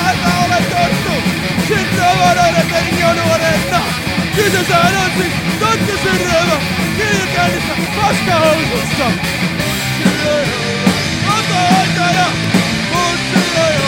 täältä ole tottu. Sitten avaroiden meininki on nuorena. Kyseessähän on siis tonttisyrjävä kirjakäynnissä paskahousussa. Ota aikana, mun silloin